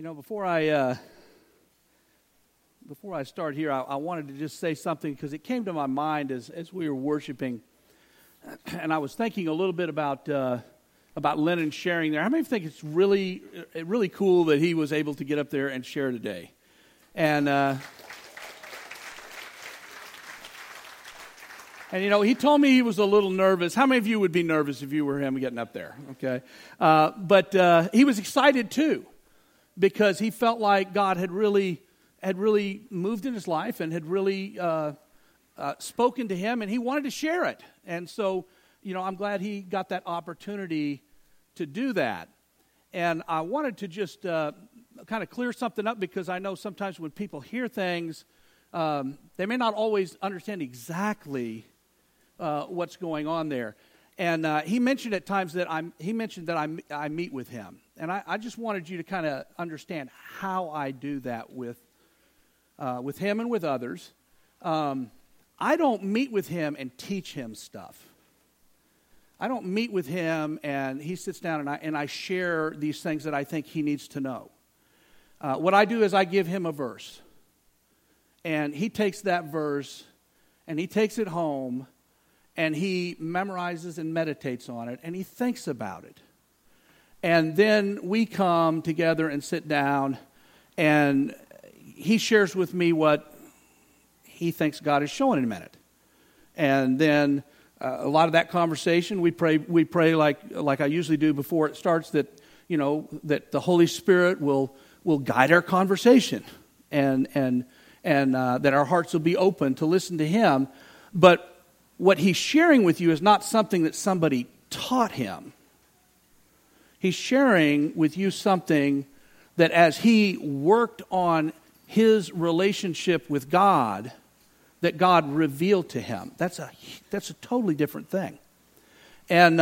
You know, before I start here, I wanted to just say something because it came to my mind as we were worshiping, and I was thinking a little bit about Lennon sharing there. How many think it's really cool that he was able to get up there and share today? And you know, he told me he was a little nervous. How many of you would be nervous if you were him getting up there? Okay, but he was excited too, because he felt like God had really moved in his life and had really spoken to him, and he wanted to share it. And so, you know, I'm glad he got that opportunity to do that. And I wanted to just kind of clear something up, because I know sometimes when people hear things, they may not always understand exactly what's going on there. And he mentioned at times that I meet with him. And I just wanted you to kind of understand how I do that with him and with others. I don't meet with him and teach him stuff. I don't meet with him and he sits down and I share these things that I think he needs to know. What I do is I give him a verse. And he takes that verse and he takes it home and he memorizes and meditates on it and he thinks about it. And then we come together and sit down, and he shares with me what he thinks God is showing in a minute. And then a lot of that conversation, we pray like I usually do before it starts, that, you know, that the Holy Spirit will guide our conversation, and that our hearts will be open to listen to him. But what he's sharing with you is not something that somebody taught him. He's sharing with you something that as he worked on his relationship with God, that God revealed to him. That's a totally different thing. And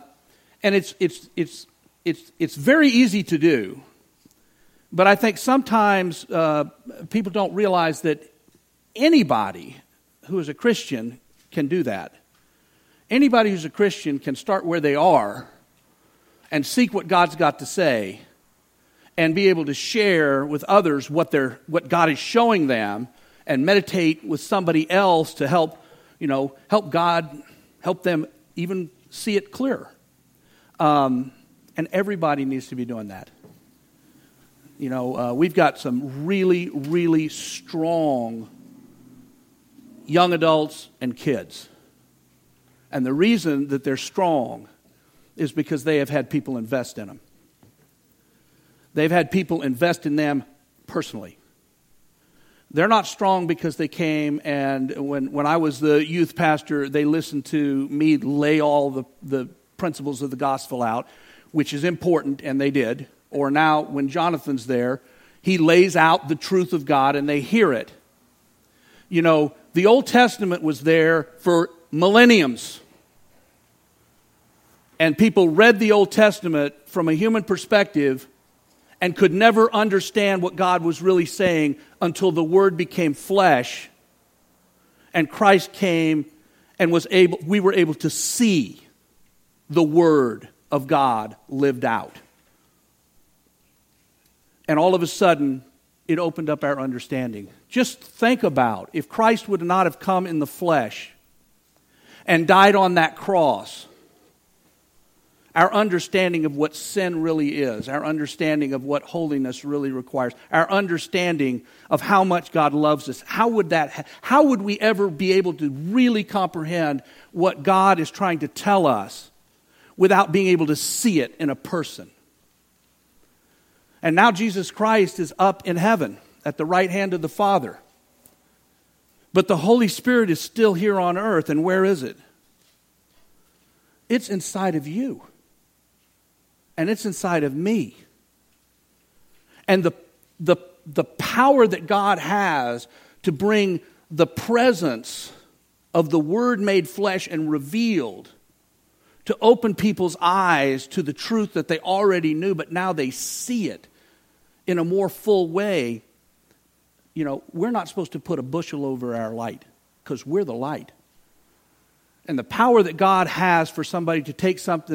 it's very easy to do. But I think sometimes people don't realize that anybody who is a Christian can do that. Anybody who's a Christian can start where they are and seek what God's got to say, and be able to share with others what God is showing them, and meditate with somebody else to help them even see it clearer. And everybody needs to be doing that. You know, we've got some really, really strong young adults and kids. And the reason that they're strong is because they have had people invest in them. They've had people invest in them personally. They're not strong because they came and when I was the youth pastor, they listened to me lay all the principles of the gospel out, which is important, and they did. Or now when Jonathan's there, he lays out the truth of God and they hear it. You know, the Old Testament was there for millenniums. And people read the Old Testament from a human perspective and could never understand what God was really saying until the Word became flesh and Christ came and we were able to see the Word of God lived out. And all of a sudden, it opened up our understanding. Just think about if Christ would not have come in the flesh and died on that cross, our understanding of what sin really is, our understanding of what holiness really requires, our understanding of how much God loves us, how would we ever be able to really comprehend what God is trying to tell us without being able to see it in a person? And now Jesus Christ is up in heaven at the right hand of the Father. But the Holy Spirit is still here on earth, and where is it? It's inside of you. And it's inside of me. And the power that God has to bring the presence of the Word made flesh and revealed, to open people's eyes to the truth that they already knew, but now they see it in a more full way. You know, we're not supposed to put a bushel over our light, because we're the light. And the power that God has for somebody to take something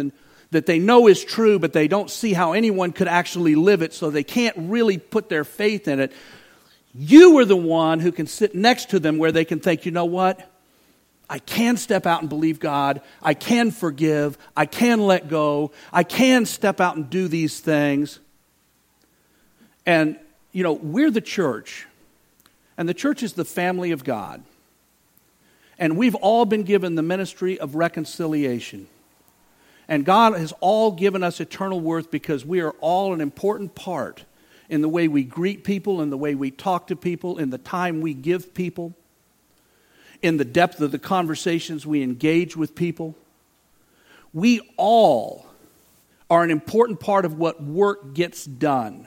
that they know is true, but they don't see how anyone could actually live it, so they can't really put their faith in it. You are the one who can sit next to them where they can think, you know what? I can step out and believe God. I can forgive. I can let go. I can step out and do these things. And, you know, we're the church. And the church is the family of God. And we've all been given the ministry of reconciliation. And God has all given us eternal worth because we are all an important part in the way we greet people, in the way we talk to people, in the time we give people, in the depth of the conversations we engage with people. We all are an important part of what work gets done.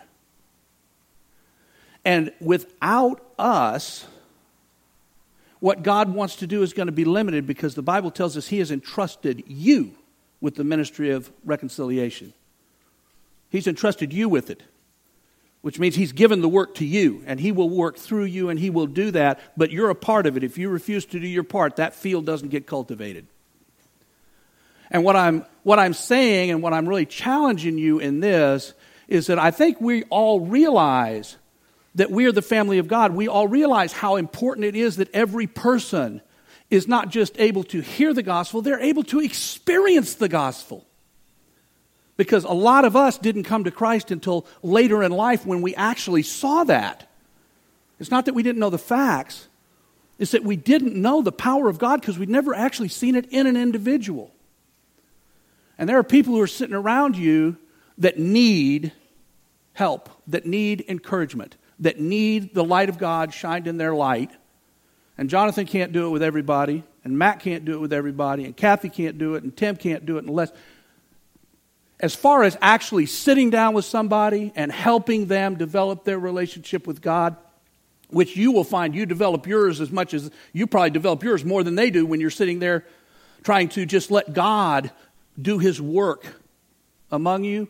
And without us, what God wants to do is going to be limited because the Bible tells us He has entrusted you with the ministry of reconciliation. He's entrusted you with it, which means He's given the work to you, and He will work through you, and He will do that, but you're a part of it. If you refuse to do your part, that field doesn't get cultivated. And what I'm saying, and what I'm really challenging you in this, is that I think we all realize that we are the family of God. We all realize how important it is that every person is not just able to hear the gospel, they're able to experience the gospel. Because a lot of us didn't come to Christ until later in life when we actually saw that. It's not that we didn't know the facts. It's that we didn't know the power of God because we'd never actually seen it in an individual. And there are people who are sitting around you that need help, that need encouragement, that need the light of God shined in their light. And Jonathan can't do it with everybody, and Matt can't do it with everybody, and Kathy can't do it, and Tim can't do it unless... As far as actually sitting down with somebody and helping them develop their relationship with God, which you will find you develop yours as much as you probably develop yours more than they do when you're sitting there trying to just let God do His work among you.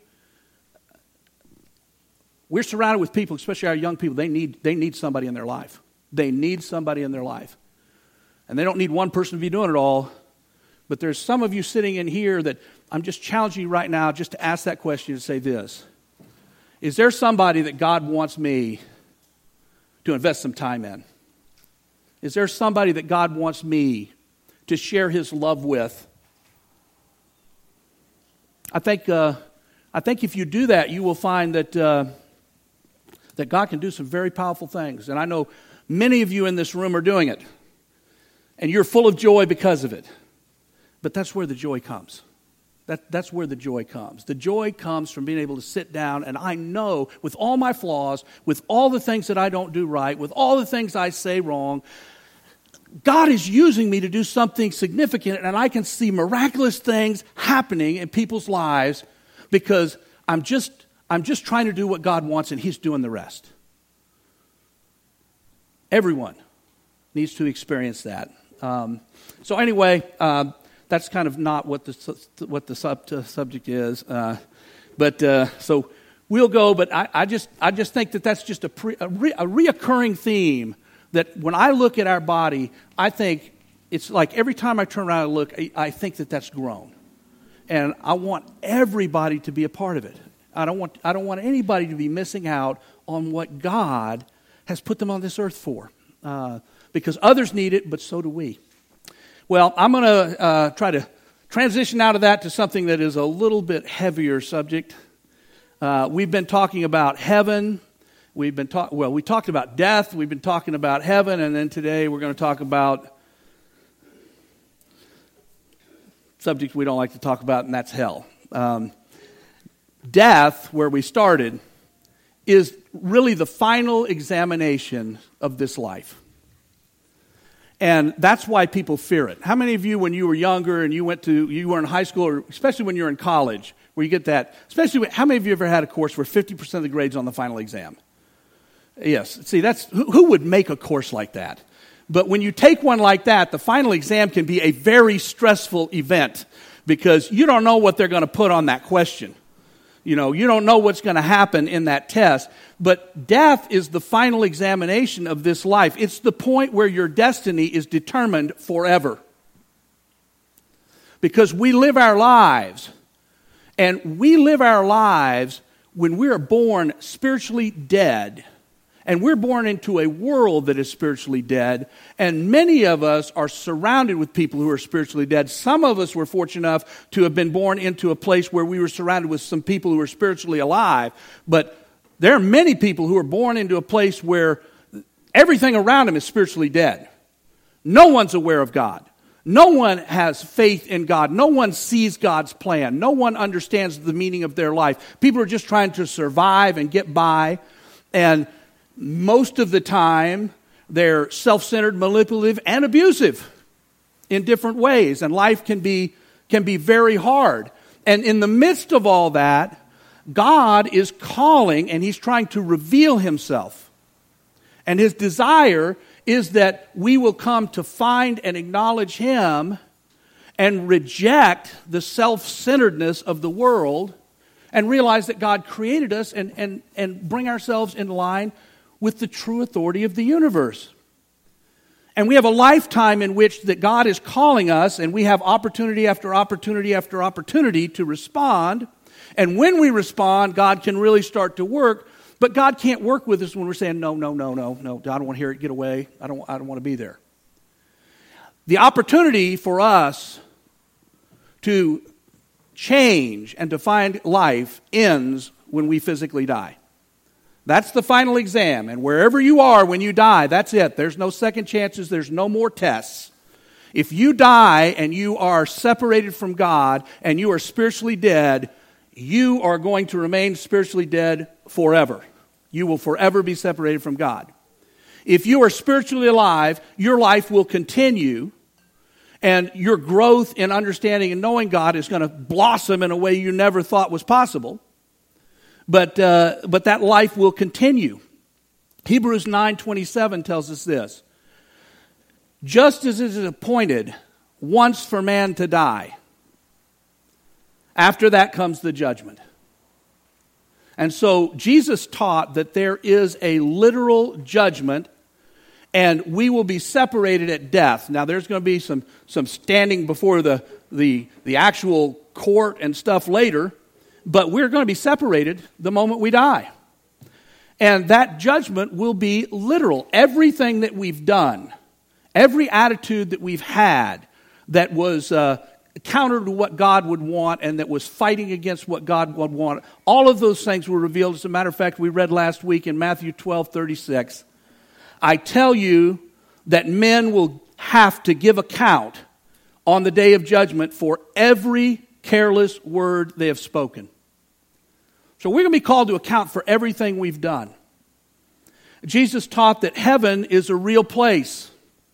We're surrounded with people, especially our young people, they need somebody in their life. They need somebody in their life. And they don't need one person to be doing it all. But there's some of you sitting in here that I'm just challenging you right now just to ask that question and say this. Is there somebody that God wants me to invest some time in? Is there somebody that God wants me to share His love with? I think if you do that, you will find that that God can do some very powerful things. And I know many of you in this room are doing it. And you're full of joy because of it. But that's where the joy comes. That's where the joy comes. The joy comes from being able to sit down, and I know with all my flaws, with all the things that I don't do right, with all the things I say wrong, God is using me to do something significant, and I can see miraculous things happening in people's lives because I'm just trying to do what God wants, and He's doing the rest. Everyone needs to experience that. So anyway, that's kind of not what the subject is. So we'll go. But I just think that that's just a reoccurring theme. That when I look at our body, I think it's like every time I turn around and look, I think that that's grown, and I want everybody to be a part of it. I don't want anybody to be missing out on what God has put them on this earth for, because others need it, but so do we. Well, I'm going to try to transition out of that to something that is a little bit heavier subject. We've been talking about heaven. We talked about death. We've been talking about heaven, and then today we're going to talk about subject we don't like to talk about, and that's hell. Death, where we started, is really the final examination of this life. And that's why people fear it. How many of you, when you were younger and you were in high school, or especially when you're in college, where you get that, how many of you ever had a course where 50% of the grades on the final exam? Yes. See, who would make a course like that? But when you take one like that, the final exam can be a very stressful event because you don't know what they're going to put on that question. You don't know what's going to happen in that test. But death is the final examination of this life. It's the point where your destiny is determined forever. Because we live our lives, And we live our lives when we are born spiritually dead. And we're born into a world that is spiritually dead. And many of us are surrounded with people who are spiritually dead. Some of us were fortunate enough to have been born into a place where we were surrounded with some people who were spiritually alive. But there are many people who are born into a place where everything around them is spiritually dead. No one's aware of God. No one has faith in God. No one sees God's plan. No one understands the meaning of their life. People are just trying to survive and get by. And most of the time, they're self-centered, manipulative, and abusive in different ways. And life can be very hard. And in the midst of all that, God is calling and He's trying to reveal Himself. And His desire is that we will come to find and acknowledge Him and reject the self-centeredness of the world and realize that God created us and bring ourselves in line with the true authority of the universe. And we have a lifetime in which that God is calling us, and we have opportunity after opportunity after opportunity to respond. And when we respond, God can really start to work. But God can't work with us when we're saying, no, I don't want to hear it, get away. I don't want to be there. The opportunity for us to change and to find life ends when we physically die. That's the final exam. And wherever you are when you die, that's it. There's no second chances. There's no more tests. If you die and you are separated from God and you are spiritually dead, you are going to remain spiritually dead forever. You will forever be separated from God. If you are spiritually alive, your life will continue, and your growth in understanding and knowing God is going to blossom in a way you never thought was possible. But that life will continue. Hebrews 9:27 tells us this. Just as it is appointed once for man to die, after that comes the judgment. And so Jesus taught that there is a literal judgment, and we will be separated at death. Now there's going to be some standing before the actual court and stuff later, but we're going to be separated the moment we die. And that judgment will be literal. Everything that we've done, every attitude that we've had that was counter to what God would want and that was fighting against what God would want, all of those things were revealed. As a matter of fact, we read last week in Matthew 12:36, I tell you that men will have to give account on the day of judgment for every careless word they have spoken. So we're going to be called to account for everything we've done. Jesus taught that heaven is a real place.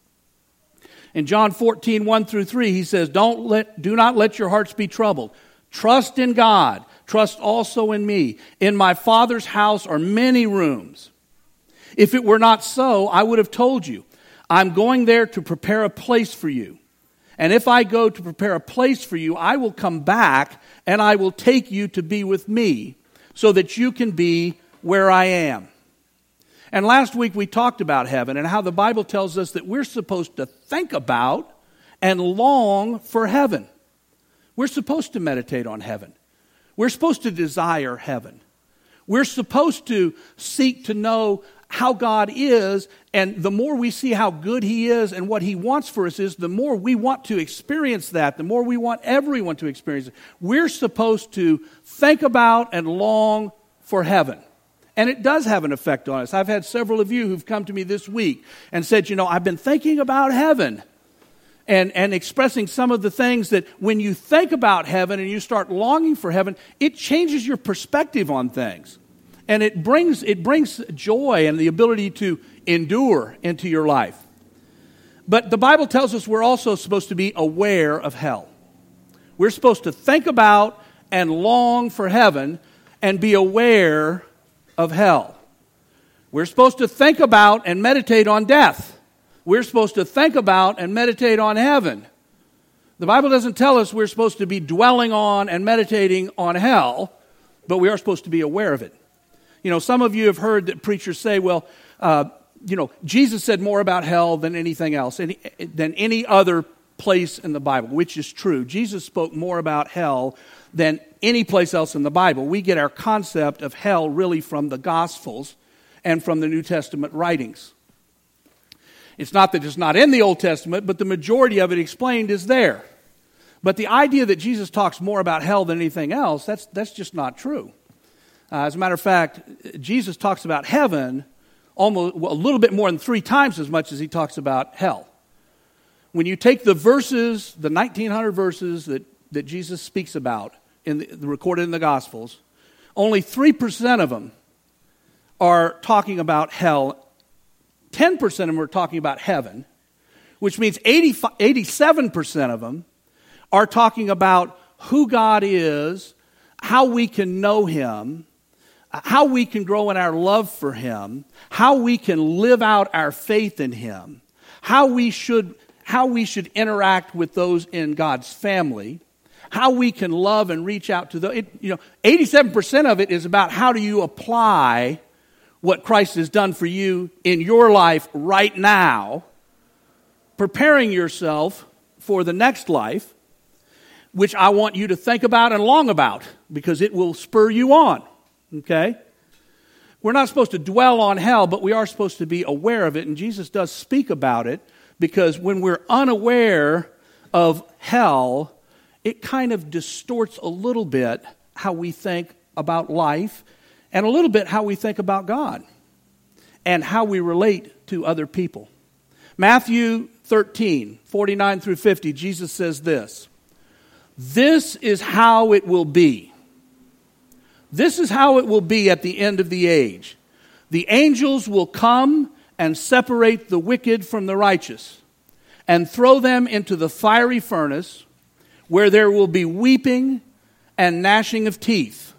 In John 14:1-3, he says, do not let your hearts be troubled. Trust in God. Trust also in me. In my Father's house are many rooms. If it were not so, I would have told you. I'm going there to prepare a place for you. And if I go to prepare a place for you, I will come back and I will take you to be with me so that you can be where I am. And last week we talked about heaven and how the Bible tells us that we're supposed to think about and long for heaven. We're supposed to meditate on heaven. We're supposed to desire heaven. We're supposed to seek to know how God is, and the more we see how good He is and what He wants for us is, the more we want to experience that, the more we want everyone to experience it. We're supposed to think about and long for heaven. And it does have an effect on us. I've had several of you who've come to me this week and said, I've been thinking about heaven. And expressing some of the things that when you think about heaven and you start longing for heaven, it changes your perspective on things. And it brings joy and the ability to endure into your life. But the Bible tells us we're also supposed to be aware of hell. We're supposed to think about and long for heaven and be aware of hell. We're supposed to think about and meditate on death. We're supposed to think about and meditate on heaven. The Bible doesn't tell us we're supposed to be dwelling on and meditating on hell, but we are supposed to be aware of it. Some of you have heard that preachers say, Jesus said more about hell than anything else, than any other place in the Bible, which is true. Jesus spoke more about hell than any place else in the Bible. We get our concept of hell really from the Gospels and from the New Testament writings. It's not that it's not in the Old Testament, but the majority of it explained is there. But the idea that Jesus talks more about hell than anything else, that's just not true. As a matter of fact, Jesus talks about heaven almost a little bit more than 3 times as much as he talks about hell. When you take the verses, the 1,900 verses that Jesus speaks about recorded in the Gospels, only 3% of them are talking about hell. 10% of them are talking about heaven, which means 87% of them are talking about who God is, how we can know Him, how we can grow in our love for Him, how we can live out our faith in Him, how we should interact with those in God's family, how we can love and reach out to those. 87% of it is about how do you apply what Christ has done for you in your life right now, preparing yourself for the next life, which I want you to think about and long about, because it will spur you on, okay? We're not supposed to dwell on hell, but we are supposed to be aware of it, and Jesus does speak about it, because when we're unaware of hell, it kind of distorts a little bit how we think about life, and a little bit how we think about God, and how we relate to other people. Matthew 13, 49 through 50, Jesus says this, "This is how it will be. This is how it will be at the end of the age. The angels will come and separate the wicked from the righteous and throw them into the fiery furnace where there will be weeping and gnashing of teeth."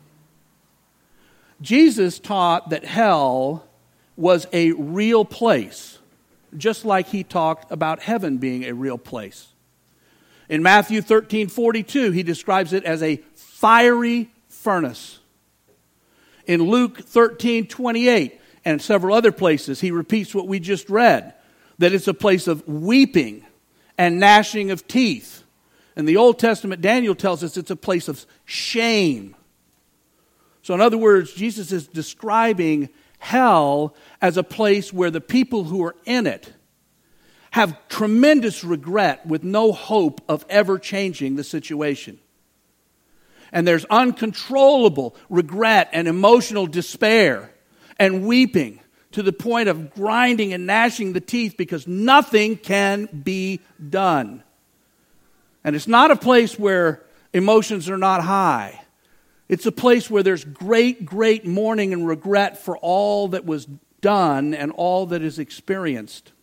Jesus taught that hell was a real place, just like he talked about heaven being a real place. In Matthew 13:42, he describes it as a fiery furnace. In Luke 13:28 and several other places, he repeats what we just read, that it's a place of weeping and gnashing of teeth. In the Old Testament, Daniel tells us it's a place of shame. So in other words, Jesus is describing hell as a place where the people who are in it have tremendous regret with no hope of ever changing the situation. And there's uncontrollable regret and emotional despair and weeping to the point of grinding and gnashing the teeth because nothing can be done. And it's not a place where emotions are not high. It's a place where there's great, great mourning and regret for all that was done and all that is experienced.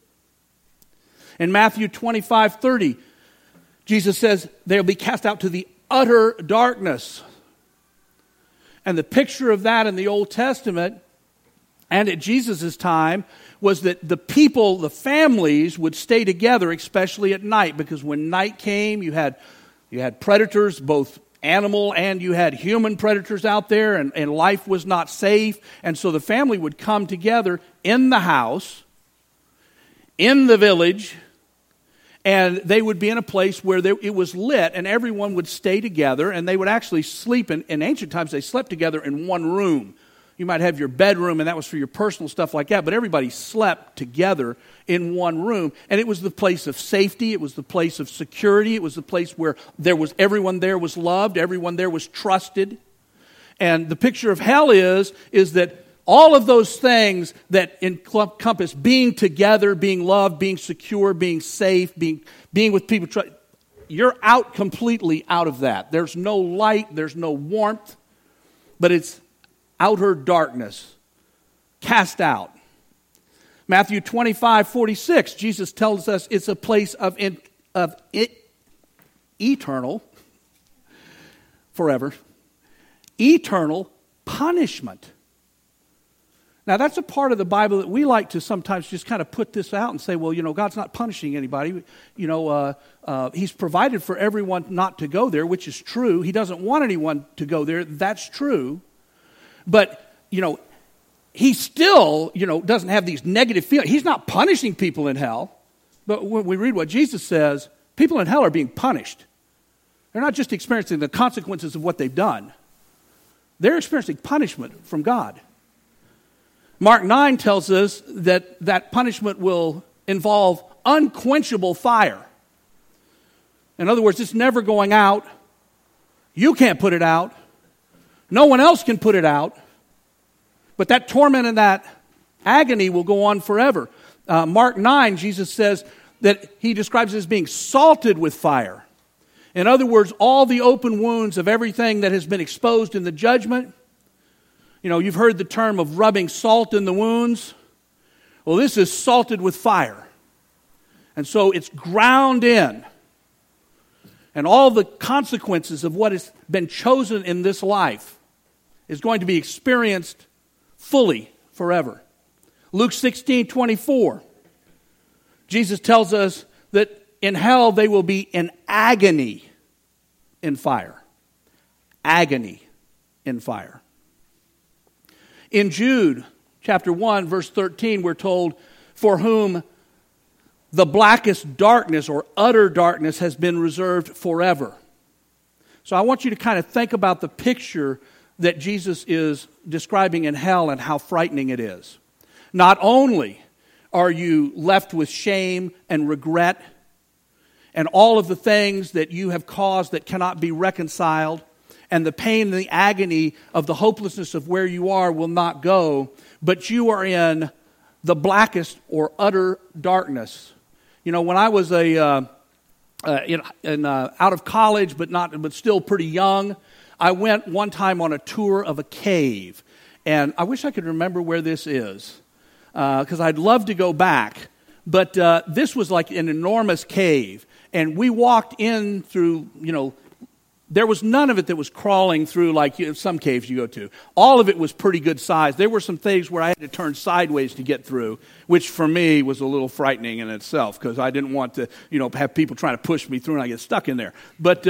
In Matthew 25:30, Jesus says they'll be cast out to the utter darkness. And the picture of that in the Old Testament and at Jesus' time was that the people, the families, would stay together, especially at night, because when night came, you had predators, both animal and you had human predators out there, and life was not safe. And so the family would come together in the house, in the village, and they would be in a place where it was lit, and everyone would stay together, and they would actually sleep. In ancient times, they slept together in one room. You might have your bedroom, and that was for your personal stuff like that, but everybody slept together in one room. And it was the place of safety. It was the place of security. It was the place where everyone there was loved. Everyone there was trusted. And the picture of hell is that all of those things that encompass being together, being loved, being secure, being safe, being with people, you're completely out of that. There's no light, there's no warmth, but it's outer darkness, cast out. Matthew 25:46, Jesus tells us it's a place of eternal, forever, eternal punishment. Now, that's a part of the Bible that we like to sometimes just kind of put this out and say, well, God's not punishing anybody. He's provided for everyone not to go there, which is true. He doesn't want anyone to go there. That's true. But, he still, doesn't have these negative feelings. He's not punishing people in hell. But when we read what Jesus says, people in hell are being punished. They're not just experiencing the consequences of what they've done. They're experiencing punishment from God. Mark 9 tells us that that punishment will involve unquenchable fire. In other words, it's never going out. You can't put it out. No one else can put it out. But that torment and that agony will go on forever. Mark 9, Jesus says that he describes it as being salted with fire. In other words, all the open wounds of everything that has been exposed in the judgment. You know, you've heard the term of rubbing salt in the wounds. Well, this is salted with fire. And so it's ground in. And all the consequences of what has been chosen in this life is going to be experienced fully forever. Luke 16:24. Jesus tells us that in hell they will be in agony in fire. Agony in fire. In Jude chapter 1 verse 13 we're told, for whom the blackest darkness or utter darkness has been reserved forever. So I want you to kind of think about the picture that Jesus is describing in hell and how frightening it is. Not only are you left with shame and regret and all of the things that you have caused that cannot be reconciled, and the pain and the agony of the hopelessness of where you are will not go, but you are in the blackest or utter darkness. You know, when I was out of college, but still pretty young, I went one time on a tour of a cave, and I wish I could remember where this is, because I'd love to go back. But this was like an enormous cave, and we walked in through, there was none of it that was crawling through like some caves you go to. All of it was pretty good size. There were some things where I had to turn sideways to get through, which for me was a little frightening in itself, because I didn't want to, have people trying to push me through and I get stuck in there. But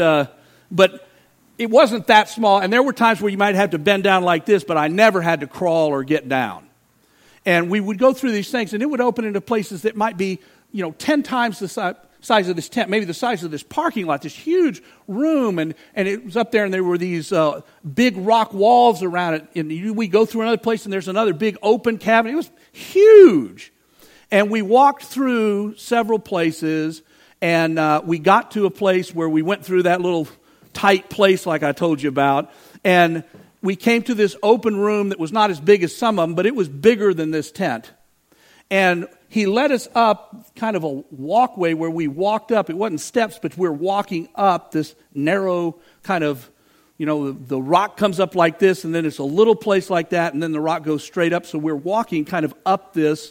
it wasn't that small, and there were times where you might have to bend down like this, but I never had to crawl or get down. And we would go through these things, and it would open into places that might be, 10 times the size of this tent, maybe the size of this parking lot, this huge room, and it was up there, and there were these big rock walls around it, and we go through another place, and there's another big open cavern. It was huge. And we walked through several places, and we got to a place where we went through that little tight place like I told you about, and we came to this open room that was not as big as some of them, but it was bigger than this tent. And he led us up kind of a walkway where we walked up. It wasn't steps, but we're walking up this narrow kind of, the rock comes up like this, and then it's a little place like that, and then the rock goes straight up. So we're walking kind of up this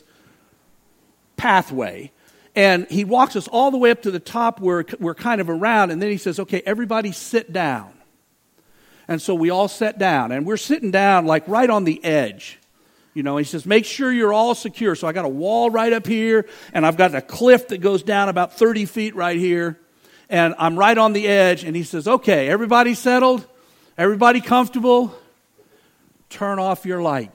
pathway. And he walks us all the way up to the top where we're kind of around, and then he says, okay, everybody sit down. And so we all sat down, and we're sitting down like right on the edge. He says, make sure you're all secure. So I got a wall right up here, and I've got a cliff that goes down about 30 feet right here, and I'm right on the edge. And he says, okay, everybody settled? Everybody comfortable? Turn off your light.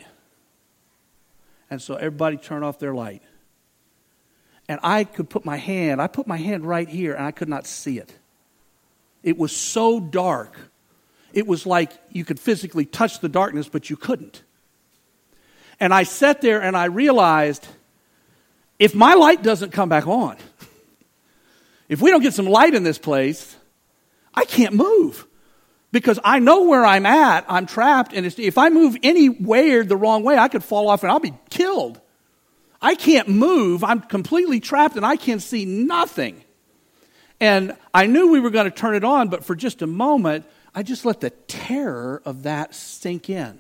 And so everybody turned off their light. And I put my hand right here, and I could not see it. It was so dark. It was like you could physically touch the darkness, but you couldn't. And I sat there and I realized, if my light doesn't come back on, if we don't get some light in this place, I can't move. Because I know where I'm at, I'm trapped, and if I move anywhere the wrong way, I could fall off and I'll be killed. I can't move, I'm completely trapped, and I can see nothing. And I knew we were going to turn it on, but for just a moment, I just let the terror of that sink in.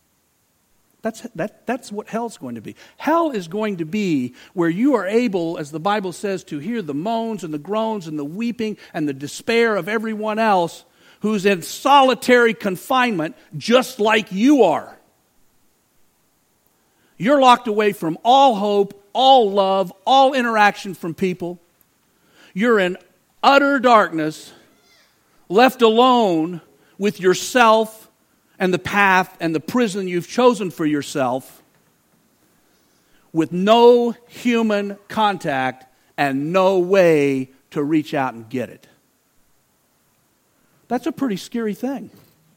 That's what hell's going to be. Hell is going to be where you are able, as the Bible says, to hear the moans and the groans and the weeping and the despair of everyone else who's in solitary confinement just like you are. You're locked away from all hope, all love, all interaction from people. You're in utter darkness, left alone with yourself and the path and the prison you've chosen for yourself, with no human contact and no way to reach out and get it. That's a pretty scary thing.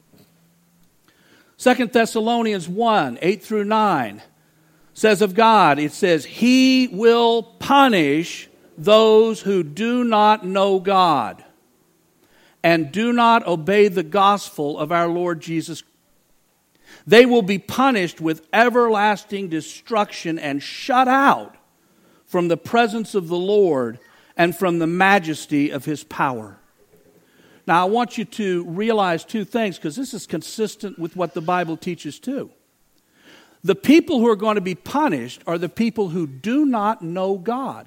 2 Thessalonians 1, 8 through 9 says of God, it says, He will punish those who do not know God and do not obey the gospel of our Lord Jesus. They will be punished with everlasting destruction and shut out from the presence of the Lord and from the majesty of His power. Now, I want you to realize two things, because this is consistent with what the Bible teaches too. The people who are going to be punished are the people who do not know God.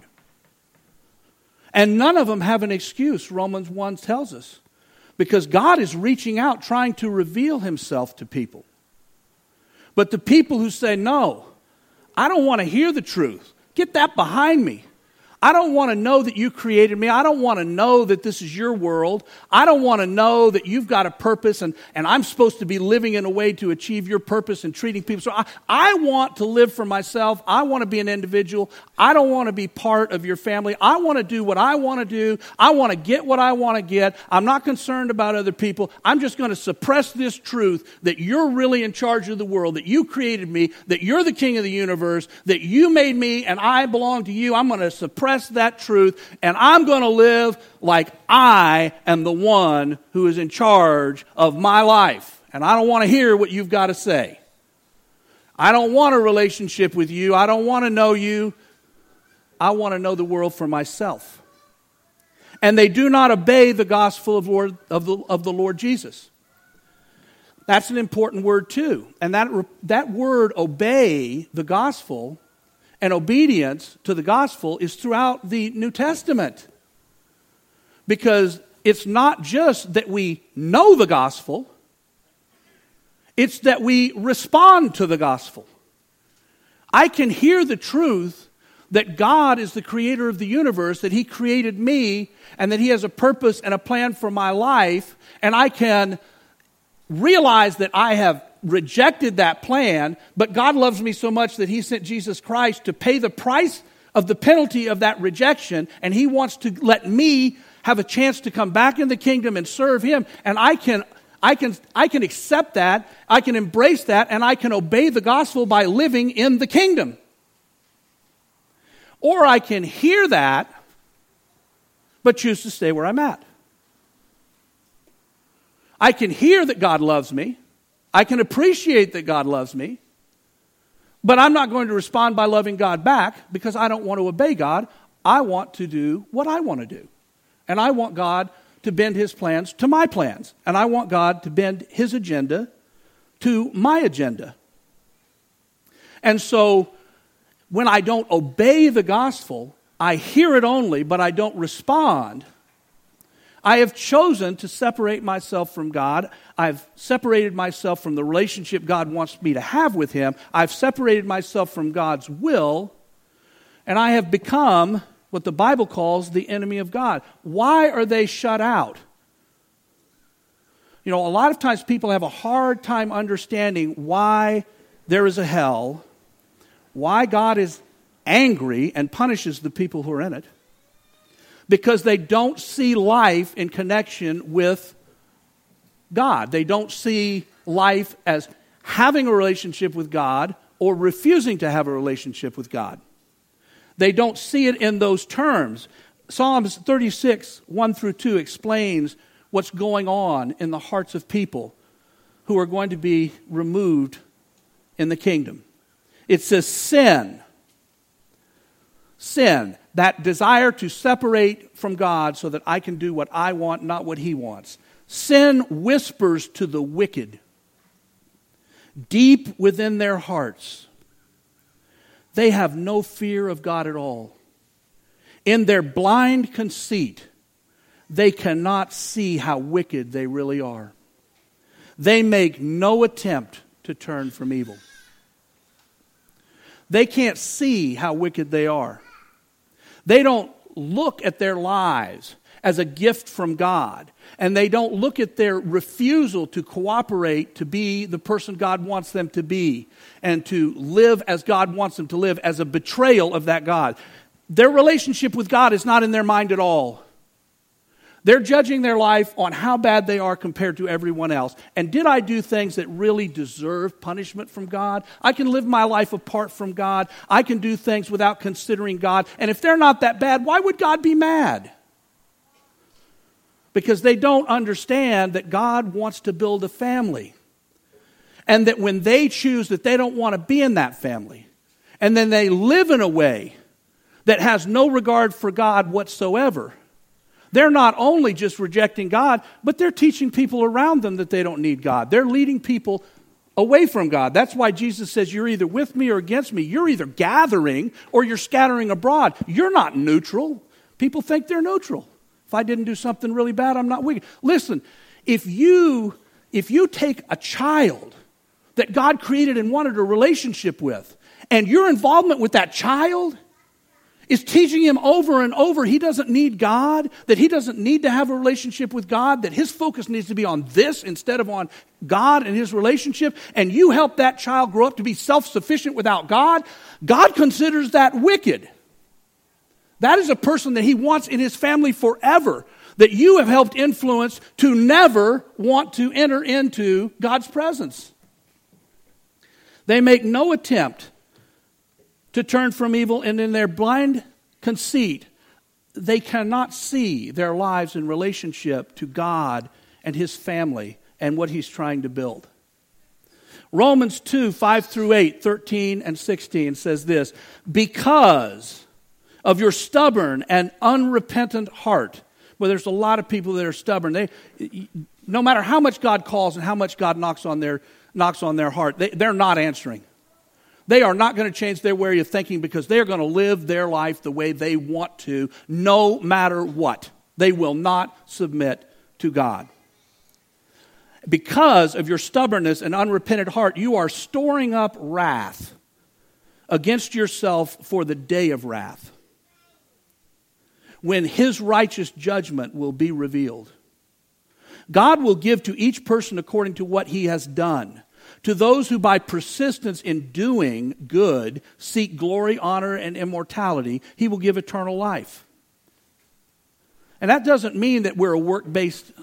And none of them have an excuse, Romans 1 tells us. Because God is reaching out, trying to reveal Himself to people. But the people who say, no, I don't want to hear the truth. Get that behind me. I don't want to know that you created me. I don't want to know that this is your world. I don't want to know that you've got a purpose and I'm supposed to be living in a way to achieve your purpose and treating people. So I want to live for myself. I want to be an individual. I don't want to be part of your family. I want to do what I want to do. I want to get what I want to get. I'm not concerned about other people. I'm just going to suppress this truth that you're really in charge of the world, that you created me, that you're the king of the universe, that you made me and I belong to you. I'm going to suppress that truth, and I'm going to live like I am the one who is in charge of my life. And I don't want to hear what you've got to say. I don't want a relationship with you. I don't want to know you. I want to know the world for myself. And they do not obey the gospel of the Lord Jesus. That's an important word too. And that word, obey the gospel, and obedience to the gospel is throughout the New Testament. Because it's not just that we know the gospel, it's that we respond to the gospel. I can hear the truth that God is the creator of the universe, that He created me, and that He has a purpose and a plan for my life, and I can realize that I have rejected that plan, but God loves me so much that He sent Jesus Christ to pay the price of the penalty of that rejection, and He wants to let me have a chance to come back in the kingdom and serve Him, and I can accept that, I can embrace that, and I can obey the gospel by living in the kingdom. Or I can hear that, but choose to stay where I'm at. I can hear that God loves me, I can appreciate that God loves me, but I'm not going to respond by loving God back because I don't want to obey God. I want to do what I want to do. And I want God to bend His plans to my plans. And I want God to bend His agenda to my agenda. And so when I don't obey the gospel, I hear it only, but I don't respond. I have chosen to separate myself from God. I've separated myself from the relationship God wants me to have with Him. I've separated myself from God's will. And I have become what the Bible calls the enemy of God. Why are they shut out? You know, a lot of times people have a hard time understanding why there is a hell, why God is angry and punishes the people who are in it. Because they don't see life in connection with God. They don't see life as having a relationship with God or refusing to have a relationship with God. They don't see it in those terms. Psalms 36, 1 through 2 explains what's going on in the hearts of people who are going to be removed in the kingdom. It says sin, that desire to separate from God so that I can do what I want, not what He wants. Sin whispers to the wicked, deep within their hearts. They have no fear of God at all. In their blind conceit, they cannot see how wicked they really are. They make no attempt to turn from evil. They can't see how wicked they are. They don't look at their lives as a gift from God. And they don't look at their refusal to cooperate to be the person God wants them to be and to live as God wants them to live as a betrayal of that God. Their relationship with God is not in their mind at all. They're judging their life on how bad they are compared to everyone else. And did I do things that really deserve punishment from God? I can live my life apart from God. I can do things without considering God. And if they're not that bad, why would God be mad? Because they don't understand that God wants to build a family. And that when they choose that they don't want to be in that family, and then they live in a way that has no regard for God whatsoever, they're not only just rejecting God, but they're teaching people around them that they don't need God. They're leading people away from God. That's why Jesus says, you're either with me or against me. You're either gathering or you're scattering abroad. You're not neutral. People think they're neutral. If I didn't do something really bad, I'm not wicked. Listen, if you take a child that God created and wanted a relationship with, and your involvement with that child is teaching him over and over he doesn't need God, that he doesn't need to have a relationship with God, that his focus needs to be on this instead of on God and his relationship, and you help that child grow up to be self-sufficient without God, God considers that wicked. That is a person that he wants in his family forever, that you have helped influence to never want to enter into God's presence. They make no attempt to turn from evil, and in their blind conceit, they cannot see their lives in relationship to God and his family and what he's trying to build. Romans 2, 5 through 8, 13 and 16 says this, because of your stubborn and unrepentant heart. Well, there's a lot of people that are stubborn. No matter how much God calls and how much God knocks on their heart, they're not answering. They are not going to change their way of thinking because they are going to live their life the way they want to, no matter what. They will not submit to God. Because of your stubbornness and unrepentant heart, you are storing up wrath against yourself for the day of wrath, when his righteous judgment will be revealed. God will give to each person according to what he has done. To those who by persistence in doing good seek glory, honor, and immortality, he will give eternal life. And that doesn't mean that we're a work-based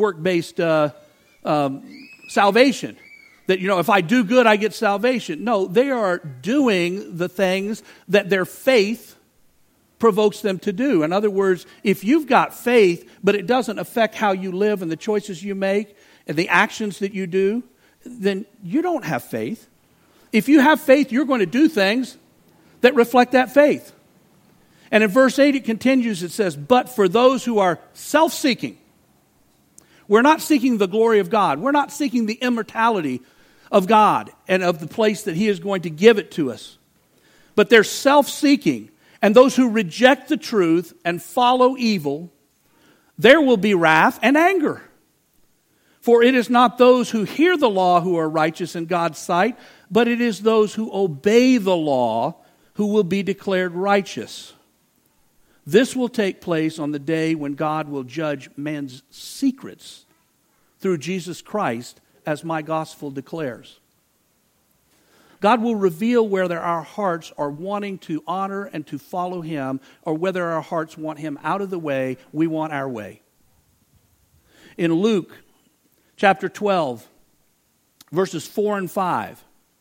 salvation. That, if I do good, I get salvation. No, they are doing the things that their faith provokes them to do. In other words, if you've got faith, but it doesn't affect how you live and the choices you make and the actions that you do, then you don't have faith. If you have faith, you're going to do things that reflect that faith. And in verse 8 it continues, it says, but for those who are self-seeking, we're not seeking the glory of God. We're not seeking the immortality of God and of the place that he is going to give it to us. But they're self-seeking, and those who reject the truth and follow evil, there will be wrath and anger. For it is not those who hear the law who are righteous in God's sight, but it is those who obey the law who will be declared righteous. This will take place on the day when God will judge man's secrets through Jesus Christ, as my gospel declares. God will reveal whether our hearts are wanting to honor and to follow him, or whether our hearts want him out of the way, we want our way. In Luke chapter 12, verses 4 and 5,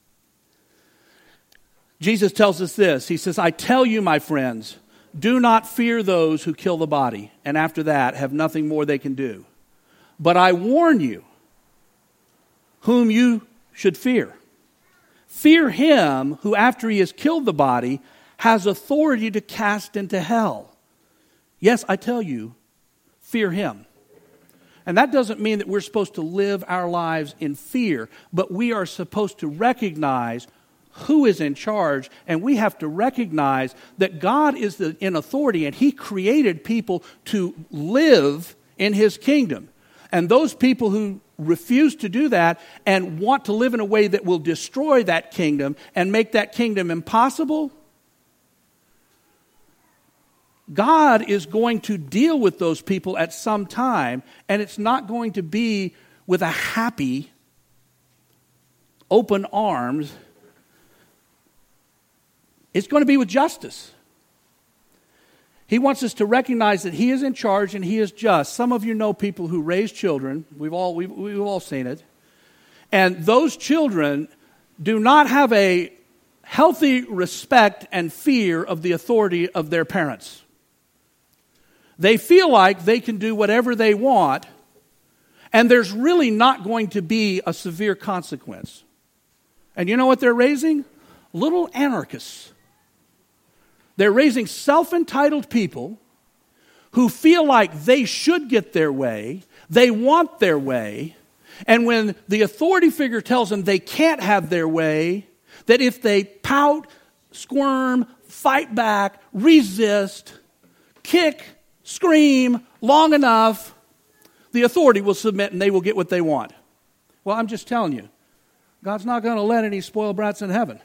Jesus tells us this. He says, I tell you, my friends, do not fear those who kill the body, and after that have nothing more they can do. But I warn you, whom you should fear. Fear him who, after he has killed the body, has authority to cast into hell. Yes, I tell you, fear him. And that doesn't mean that we're supposed to live our lives in fear, but we are supposed to recognize who is in charge, and we have to recognize that God is in authority, and he created people to live in his kingdom. And those people who refuse to do that and want to live in a way that will destroy that kingdom and make that kingdom impossible, God is going to deal with those people at some time, and it's not going to be with a happy, open arms. It's going to be with justice. He wants us to recognize that He is in charge and He is just. Some of you know people who raise children. We've all seen it. And those children do not have a healthy respect and fear of the authority of their parents. They feel like they can do whatever they want, and there's really not going to be a severe consequence. And you know what they're raising? Little anarchists. They're raising self-entitled people who feel like they should get their way, they want their way, and when the authority figure tells them they can't have their way, that if they pout, squirm, fight back, resist, kick, scream long enough, the authority will submit and they will get what they want. Well, I'm just telling you, God's not going to let any spoiled brats in heaven.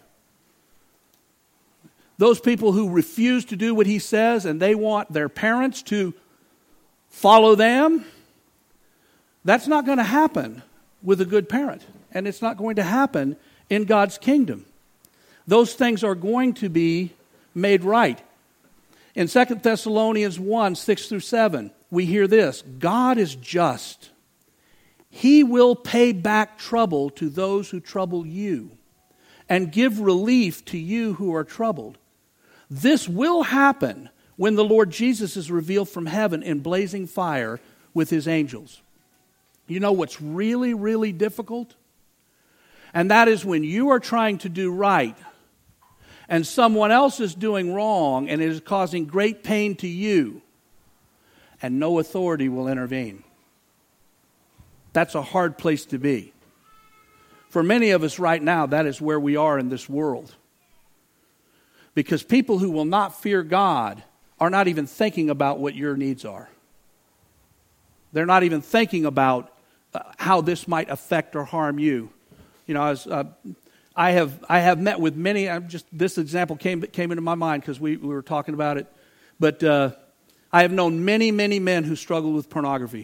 Those people who refuse to do what He says and they want their parents to follow them, that's not going to happen with a good parent. And it's not going to happen in God's kingdom. Those things are going to be made right. In 2 Thessalonians 1, 6 through 7, we hear this: God is just. He will pay back trouble to those who trouble you and give relief to you who are troubled. This will happen when the Lord Jesus is revealed from heaven in blazing fire with His angels. You know what's really, really difficult? And that is when you are trying to do right and someone else is doing wrong and it is causing great pain to you and no authority will intervene. That's a hard place to be. For many of us right now, that is where we are in this world. Because people who will not fear God are not even thinking about what your needs are. They're not even thinking about how this might affect or harm you. You know, I have met with many. This example came into my mind because we were talking about it. But I have known many men who struggle with pornography.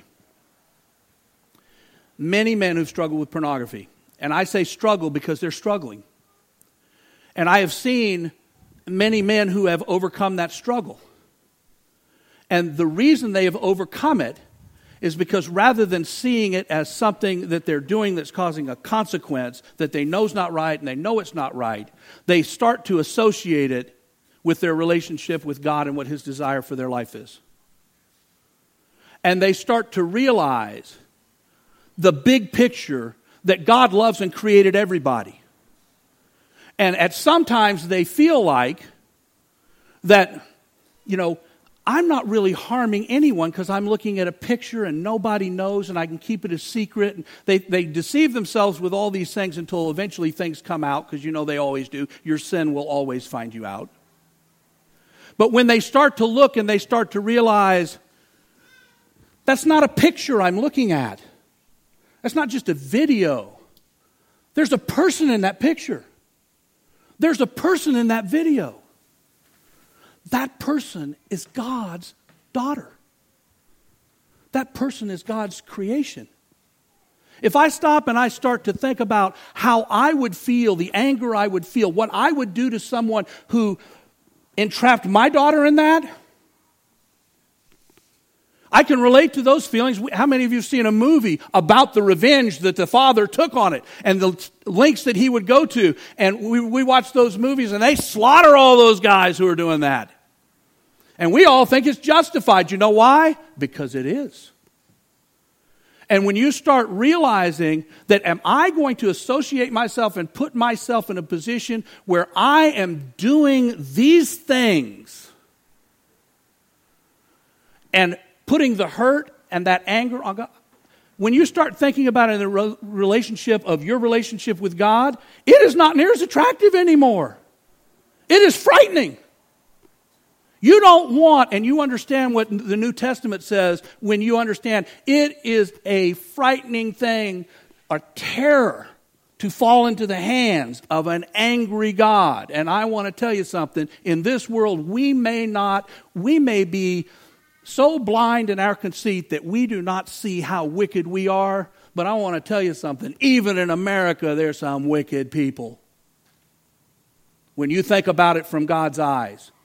Many men who struggle with pornography. And I say struggle because they're struggling. And I have seen many men who have overcome that struggle. And the reason they have overcome it is because rather than seeing it as something that they're doing that's causing a consequence that they know is not right and they know it's not right, they start to associate it with their relationship with God and what His desire for their life is. And they start to realize the big picture that God loves and created everybody. And at sometimes they feel like that, you know, I'm not really harming anyone because I'm looking at a picture and nobody knows and I can keep it a secret. And they deceive themselves with all these things until eventually things come out, because you know they always do. Your sin will always find you out. But when they start to look and they start to realize, that's not a picture I'm looking at. That's not just a video. There's a person in that picture. There's a person in that video. That person is God's daughter. That person is God's creation. If I stop and I start to think about how I would feel, the anger I would feel, what I would do to someone who entrapped my daughter in that, I can relate to those feelings. How many of you have seen a movie about the revenge that the father took on it and the lengths that he would go to? And we watch those movies and they slaughter all those guys who are doing that. And we all think it's justified. You know why? Because it is. And when you start realizing that am I going to associate myself and put myself in a position where I am doing these things and putting the hurt and that anger on God, when you start thinking about it in the relationship of your relationship with God, it is not near as attractive anymore. It is frightening. You don't want, and you understand what the New Testament says when you understand it is a frightening thing, a terror to fall into the hands of an angry God. And I want to tell you something. In this world, we may be so blind in our conceit that we do not see how wicked we are. But I want to tell you something. Even in America, there's some wicked people. When you think about it from God's eyes.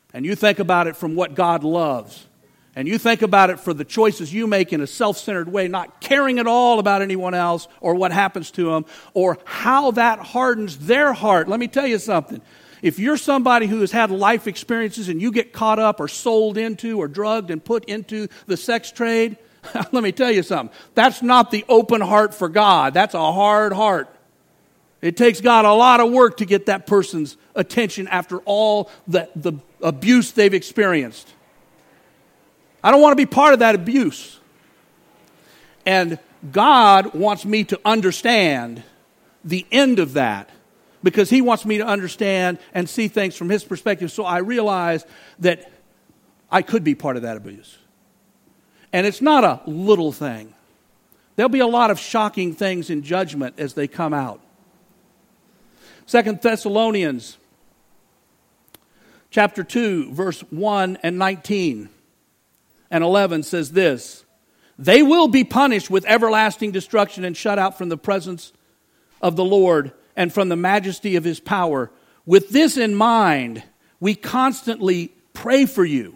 and you think about it from what God loves, and you think about it for the choices you make in a self-centered way, not caring at all about anyone else or what happens to them or how that hardens their heart. Let me tell you something. If you're somebody who has had life experiences and you get caught up or sold into or drugged and put into the sex trade, let me tell you something. That's not the open heart for God. That's a hard heart. It takes God a lot of work to get that person's attention after all the abuse they've experienced. I don't want to be part of that abuse. And God wants me to understand the end of that, because He wants me to understand and see things from His perspective. So I realize that I could be part of that abuse. And it's not a little thing. There'll be a lot of shocking things in judgment as they come out. 2 Thessalonians chapter 2, verse 1 and 19 and 11 says this: they will be punished with everlasting destruction and shut out from the presence of the Lord and from the majesty of His power. With this in mind, we constantly pray for you.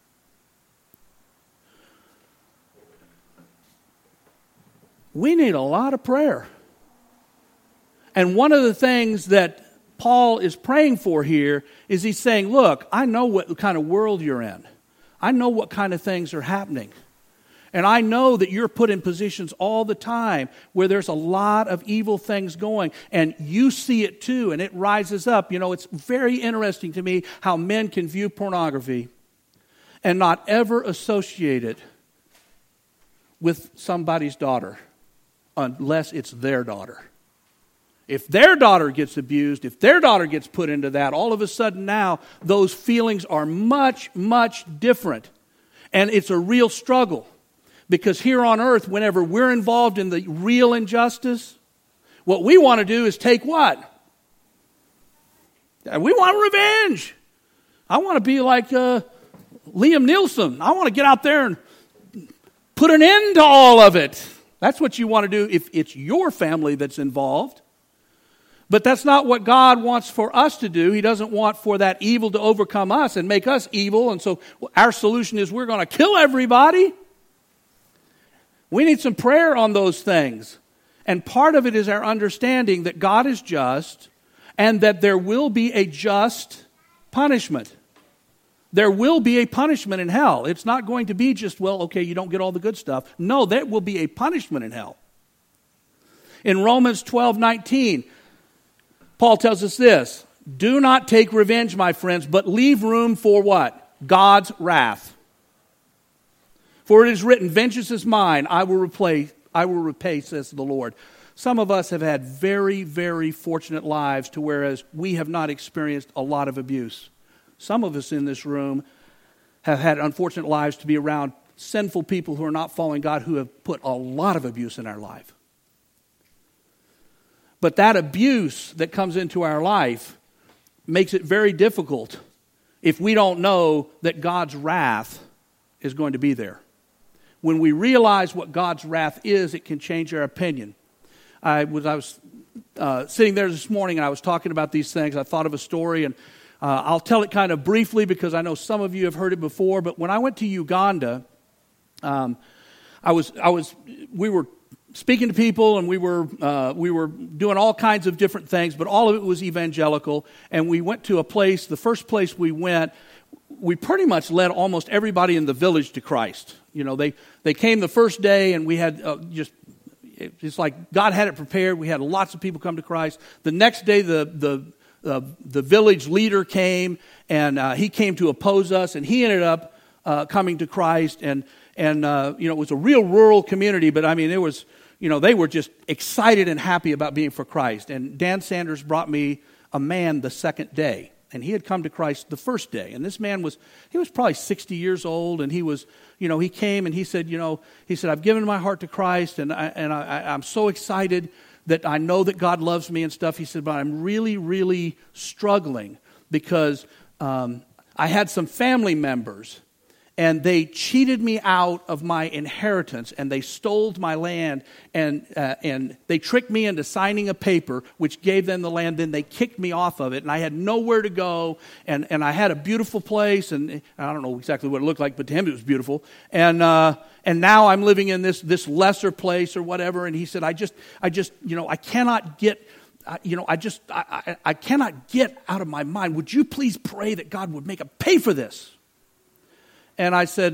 We need a lot of prayer. And one of the things that Paul is praying for here is he's saying, look, I know what kind of world you're in. I know what kind of things are happening. And I know that you're put in positions all the time where there's a lot of evil things going. And you see it too, and it rises up. You know, it's very interesting to me how men can view pornography and not ever associate it with somebody's daughter unless it's their daughter. If their daughter gets abused, if their daughter gets put into that, all of a sudden now those feelings are much, much different. And it's a real struggle. Because here on earth, whenever we're involved in the real injustice, what we want to do is take what? We want revenge. I want to be like Liam Neeson. I want to get out there and put an end to all of it. That's what you want to do if it's your family that's involved. But that's not what God wants for us to do. He doesn't want for that evil to overcome us and make us evil. And so our solution is we're going to kill everybody. We need some prayer on those things. And part of it is our understanding that God is just and that there will be a just punishment. There will be a punishment in hell. It's not going to be just, well, okay, you don't get all the good stuff. No, there will be a punishment in hell. In Romans 12:19, Paul tells us this: do not take revenge, my friends, but leave room for what? God's wrath. For it is written, vengeance is mine, I will repay, says the Lord. Some of us have had very, very fortunate lives to whereas we have not experienced a lot of abuse. Some of us in this room have had unfortunate lives to be around sinful people who are not following God, who have put a lot of abuse in our life. But that abuse that comes into our life makes it very difficult if we don't know that God's wrath is going to be there. When we realize what God's wrath is, it can change our opinion. I was sitting there this morning and I was talking about these things. I thought of a story, and I'll tell it kind of briefly because I know some of you have heard it before. But when I went to Uganda, we were speaking to people, and we were doing all kinds of different things, but all of it was evangelical. And we went to a place. The first place we went, we pretty much led almost everybody in the village to Christ. You know, they came the first day, and we had it's like God had it prepared. We had lots of people come to Christ. The next day, the village leader came, and he came to oppose us, and he ended up coming to Christ. And it was a real rural community, but I mean, it was, they were just excited and happy about being for Christ. And Dan Sanders brought me a man the second day, and he had come to Christ the first day. And this man was probably 60 years old, and he was, he came and he said, I've given my heart to Christ, and I'm so excited that I know that God loves me and stuff. He said, but I'm really, really struggling because I had some family members, and they cheated me out of my inheritance, and they stole my land, and they tricked me into signing a paper which gave them the land. Then they kicked me off of it, and I had nowhere to go, and I had a beautiful place, and I don't know exactly what it looked like, but to him it was beautiful. And now I'm living in this lesser place or whatever. And he said, I cannot get. I cannot get out of my mind. Would you please pray that God would make a pay for this? And I said,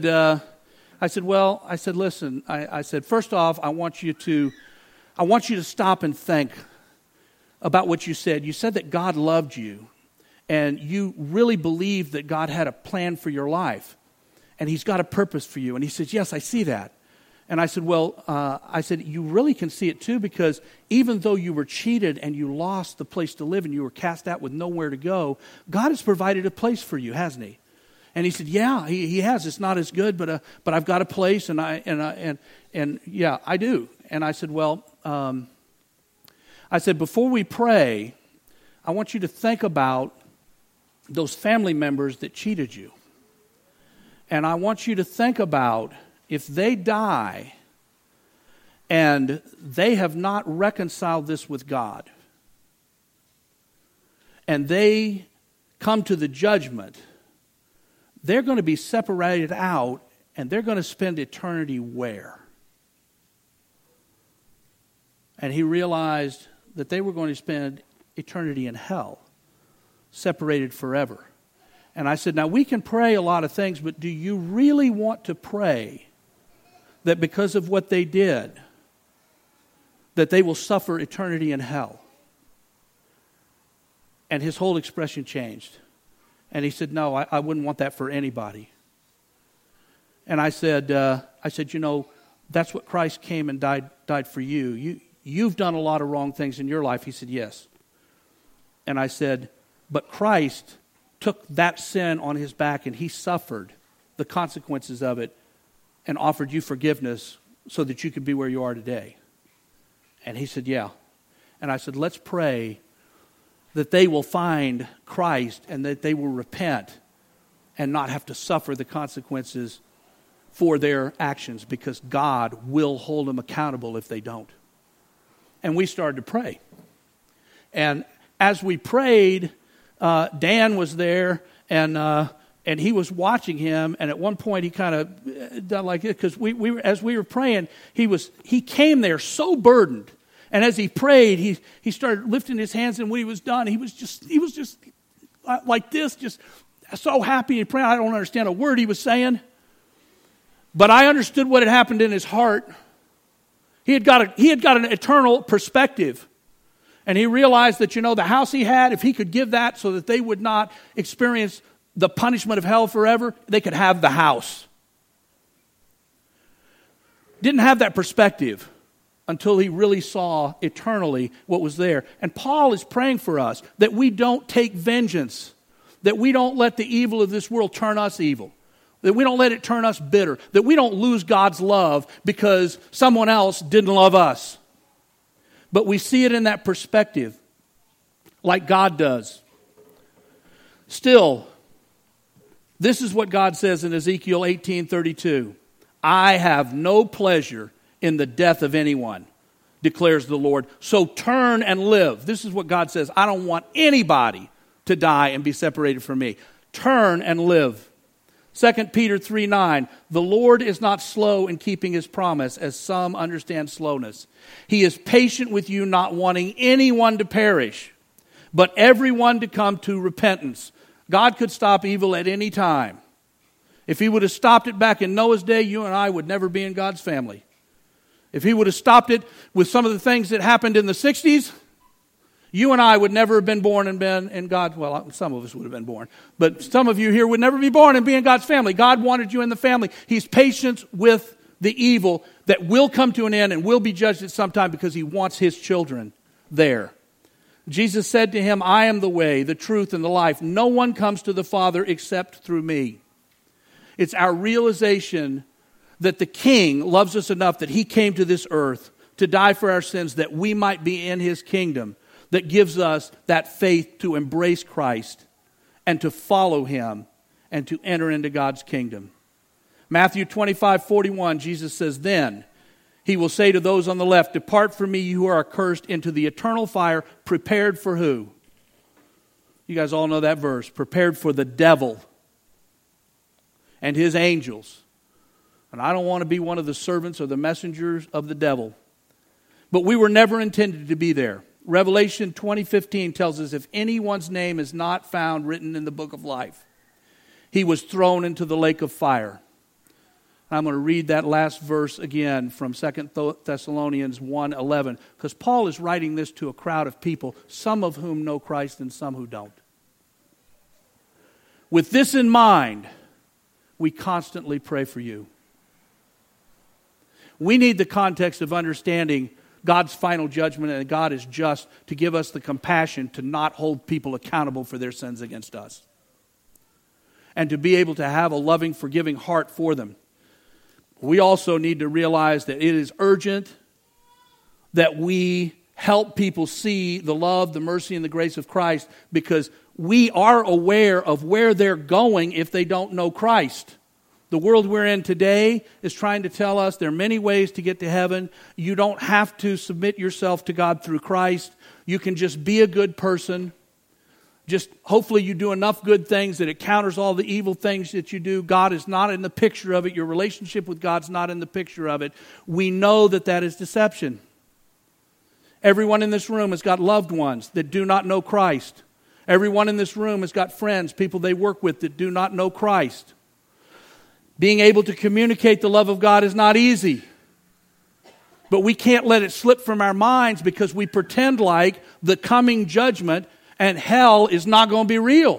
listen, I said, first off, I want you to stop and think about what you said. You said that God loved you, and you really believed that God had a plan for your life, and He's got a purpose for you. And he said, yes, I see that. And I said, you really can see it too, because even though you were cheated and you lost the place to live and you were cast out with nowhere to go, God has provided a place for you, hasn't He? And he said, yeah, he has. It's not as good, but I've got a place, and yeah, I do. And I said, before we pray, I want you to think about those family members that cheated you. And I want you to think about, if they die and they have not reconciled this with God, and they come to the judgment, they're going to be separated out, and they're going to spend eternity where? And he realized that they were going to spend eternity in hell, separated forever. And I said, now we can pray a lot of things, but do you really want to pray that because of what they did, that they will suffer eternity in hell? And his whole expression changed. And he said, no, I wouldn't want that for anybody. And I said, that's what Christ came and died for you. You've done a lot of wrong things in your life. He said, yes. And I said, but Christ took that sin on His back, and He suffered the consequences of it and offered you forgiveness so that you could be where you are today. And he said, yeah. And I said, let's pray that they will find Christ and that they will repent and not have to suffer the consequences for their actions, because God will hold them accountable if they don't. And we started to pray. And as we prayed, Dan was there, and he was watching him. And at one point, he kind of done like this, because as we were praying, he came there so burdened. And as he prayed, he started lifting his hands, and when he was done, he was just like this, just so happy and praying. I don't understand a word he was saying, but I understood what had happened in his heart. He had got an eternal perspective. And he realized that, the house he had, if he could give that so that they would not experience the punishment of hell forever, they could have the house. Didn't have that perspective until he really saw eternally what was there. And Paul is praying for us that we don't take vengeance, that we don't let the evil of this world turn us evil, that we don't let it turn us bitter, that we don't lose God's love because someone else didn't love us. But we see it in that perspective, like God does. Still, this is what God says in Ezekiel 18:32. I have no pleasure in the death of anyone, declares the Lord. So turn and live. This is what God says. I don't want anybody to die and be separated from me. Turn and live. 2 Peter 3:9, the Lord is not slow in keeping His promise, as some understand slowness. He is patient with you, not wanting anyone to perish, but everyone to come to repentance. God could stop evil at any time. If He would have stopped it back in Noah's day, you and I would never be in God's family. If He would have stopped it with some of the things that happened in the 60s, you and I would never have been born and been in God. Well, some of us would have been born. But some of you here would never be born and be in God's family. God wanted you in the family. He's patient with the evil that will come to an end and will be judged at some time, because He wants His children there. Jesus said to him, I am the way, the truth, and the life. No one comes to the Father except through me. It's our realization that the King loves us enough that He came to this earth to die for our sins, that we might be in His kingdom, that gives us that faith to embrace Christ and to follow Him and to enter into God's kingdom. Matthew 25:41, Jesus says, "Then he will say to those on the left, 'Depart from me, you who are accursed, into the eternal fire prepared for who?'" You guys all know that verse. Prepared for the devil and his angels. And I don't want to be one of the servants or the messengers of the devil. But we were never intended to be there. Revelation 20:15 tells us, if anyone's name is not found written in the book of life, he was thrown into the lake of fire. I'm going to read that last verse again from 2 Thessalonians 1:11, because Paul is writing this to a crowd of people, some of whom know Christ and some who don't. With this in mind, we constantly pray for you. We need the context of understanding God's final judgment, and God is just, to give us the compassion to not hold people accountable for their sins against us. And to be able to have a loving, forgiving heart for them. We also need to realize that it is urgent that we help people see the love, the mercy, and the grace of Christ, because we are aware of where they're going if they don't know Christ. The world we're in today is trying to tell us there are many ways to get to heaven. You don't have to submit yourself to God through Christ. You can just be a good person. Just hopefully you do enough good things that it counters all the evil things that you do. God is not in the picture of it. Your relationship with God's not in the picture of it. We know that that is deception. Everyone in this room has got loved ones that do not know Christ. Everyone in this room has got friends, people they work with that do not know Christ. Being able to communicate the love of God is not easy. But we can't let it slip from our minds because we pretend like the coming judgment and hell is not going to be real.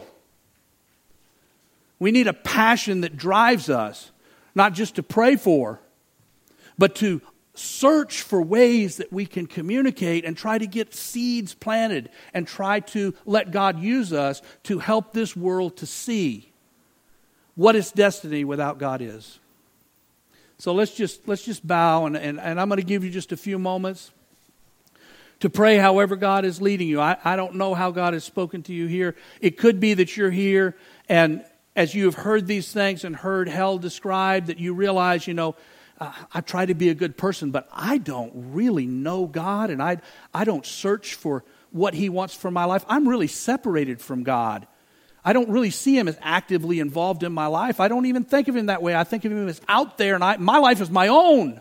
We need a passion that drives us, not just to pray for, but to search for ways that we can communicate and try to get seeds planted and try to let God use us to help this world to see what its destiny without God is. So let's just bow, and I'm going to give you just a few moments to pray however God is leading you. I don't know how God has spoken to you here. It could be that you're here, and as you have heard these things and heard hell described, that you realize, I try to be a good person, but I don't really know God, and I don't search for what He wants for my life. I'm really separated from God. I don't really see Him as actively involved in my life. I don't even think of Him that way. I think of Him as out there, and my life is my own.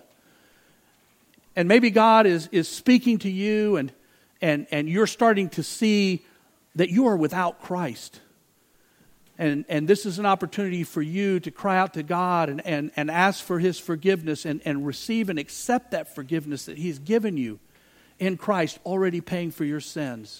And maybe God is speaking to you, and you're starting to see that you are without Christ. And this is an opportunity for you to cry out to God and ask for His forgiveness and receive and accept that forgiveness that He's given you in Christ, already paying for your sins.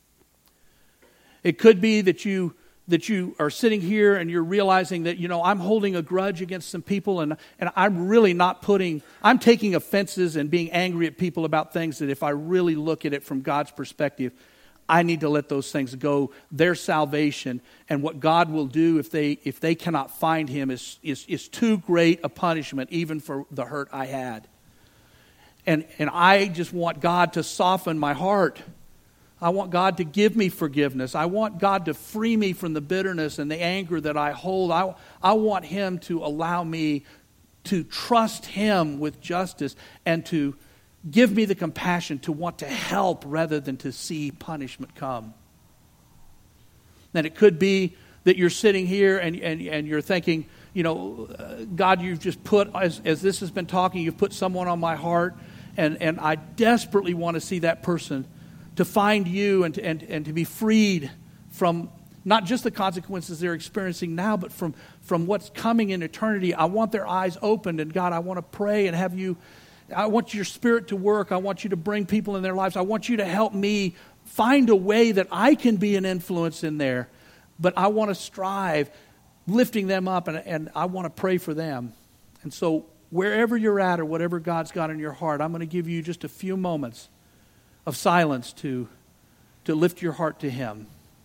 It could be that you are sitting here and you're realizing that, I'm holding a grudge against some people, and I'm really I'm taking offenses and being angry at people about things that if I really look at it from God's perspective, I need to let those things go. Their salvation and what God will do if they cannot find Him is too great a punishment, even for the hurt I had. And I just want God to soften my heart. I want God to give me forgiveness. I want God to free me from the bitterness and the anger that I hold. I want Him to allow me to trust Him with justice and to give me the compassion to want to help rather than to see punishment come. And it could be that you're sitting here and you're thinking, God, you've just put, as this has been talking, you've put someone on my heart, and I desperately want to see that person to find you and to be freed from not just the consequences they're experiencing now, but from what's coming in eternity. I want their eyes opened, and God, I want to pray and I want your Spirit to work. I want you to bring people in their lives. I want you to help me find a way that I can be an influence in there, but I want to strive lifting them up, and I want to pray for them. And so wherever you're at or whatever God's got in your heart, I'm going to give you just a few moments of silence to lift your heart to Him.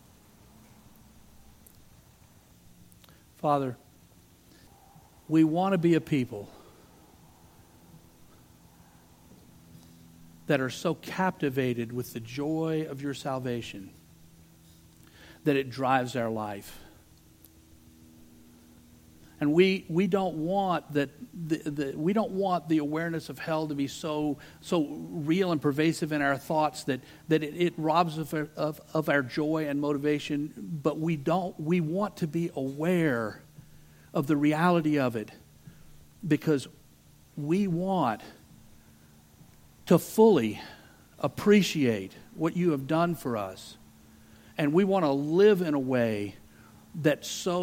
Father, we want to be a people that are so captivated with the joy of your salvation that it drives our life. And we don't want that we don't want the awareness of hell to be so real and pervasive in our thoughts that it robs of our joy and motivation. But we want to be aware of the reality of it, because we want to fully appreciate what you have done for us, and we want to live in a way that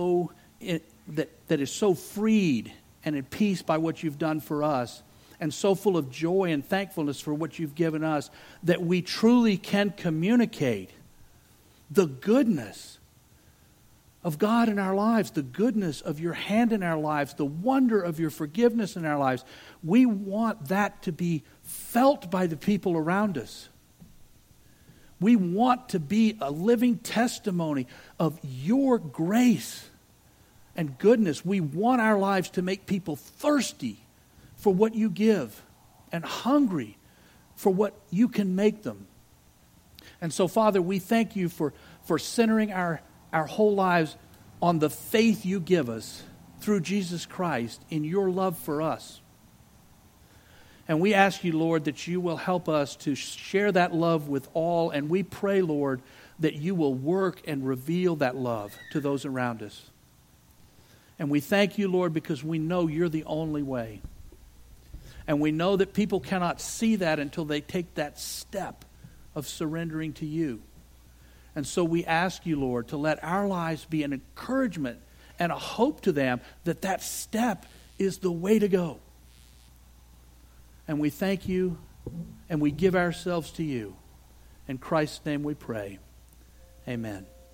is so freed and at peace by what you've done for us, and so full of joy and thankfulness for what you've given us, that we truly can communicate the goodness of God in our lives, the goodness of your hand in our lives, the wonder of your forgiveness in our lives. We want that to be felt by the people around us. We want to be a living testimony of your grace and goodness. We want our lives to make people thirsty for what you give and hungry for what you can make them. And so, Father, we thank you for centering our whole lives on the faith you give us through Jesus Christ in your love for us. And we ask you, Lord, that you will help us to share that love with all. And we pray, Lord, that you will work and reveal that love to those around us. And we thank you, Lord, because we know you're the only way. And we know that people cannot see that until they take that step of surrendering to you. And so we ask you, Lord, to let our lives be an encouragement and a hope to them that that step is the way to go. And we thank you, and we give ourselves to you. In Christ's name we pray. Amen.